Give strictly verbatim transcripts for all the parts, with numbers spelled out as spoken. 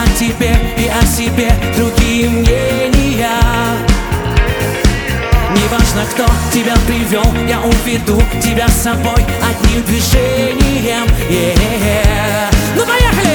о тебе и о себе другие мнения. Неважно, кто тебя привел, я уведу тебя с собой одним движением. Yeah. Ну поехали!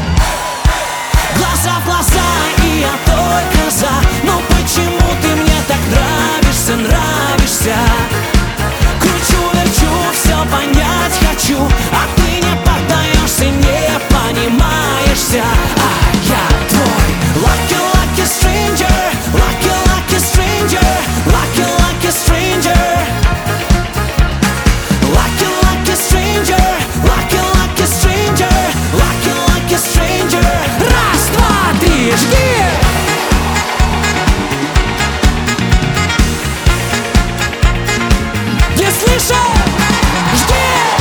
Глаза в глаза, и я только за. Но почему ты мне так нравишься, нравишься? Кручу-верчу, все понять хочу, а ты не поддаешься, не понимаешься. А я твой lucky, lucky stranger, lucky, lucky stranger, lucky, lucky stranger, lucky, lucky stranger, lucky, lucky stranger, lucky, lucky stranger. Раз, два, три, жги! Не слышу! Жги!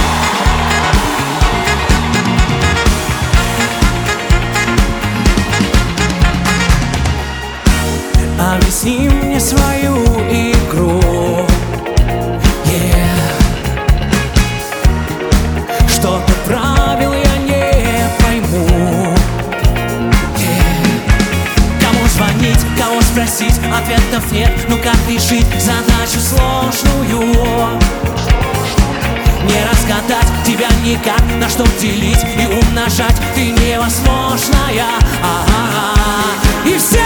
Объясни мне свою игру, yeah. Что-то правил я не пойму, yeah. Кому звонить, кого спросить, ответов нет. Ну как решить задачу сложную? Не разгадать тебя никак, на что делить и умножать ты невозможная. А-а-а. И все!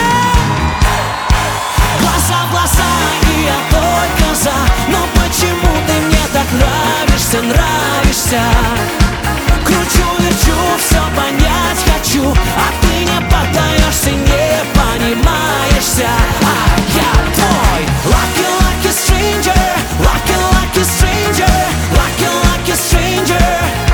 Глаза в глаза, и я только за. Но почему ты мне так нравишься, нравишься? Кручу-верчу, все понять хочу, а ты не поддаешься, не понимаешься. А я твой lucky, lucky stranger, lucky, lucky stranger, lucky, lucky stranger,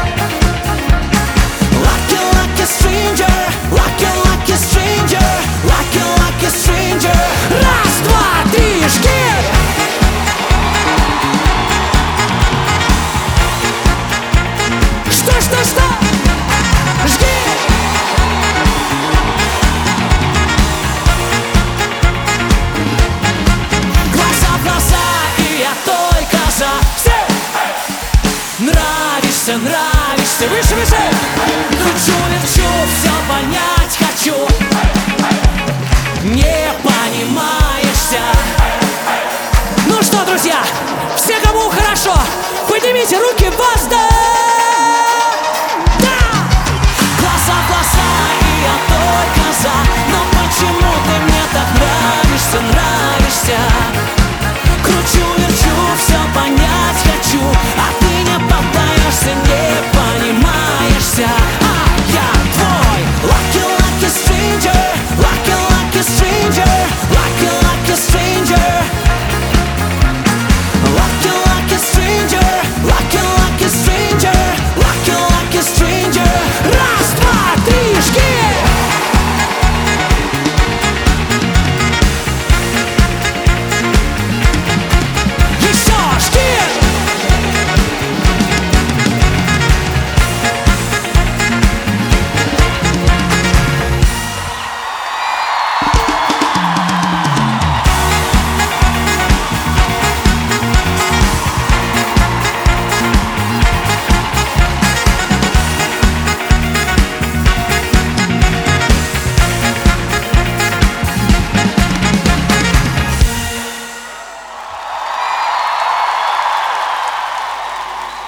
lucky, lucky stranger, lucky, lucky stranger, lucky, lucky stranger. Раз, два, три, жги! Что, что, что? Жги! Глаза в глаза, и я только за. Все! Нравишься, нравишься, выше, выше! Кручу-верчу, все понять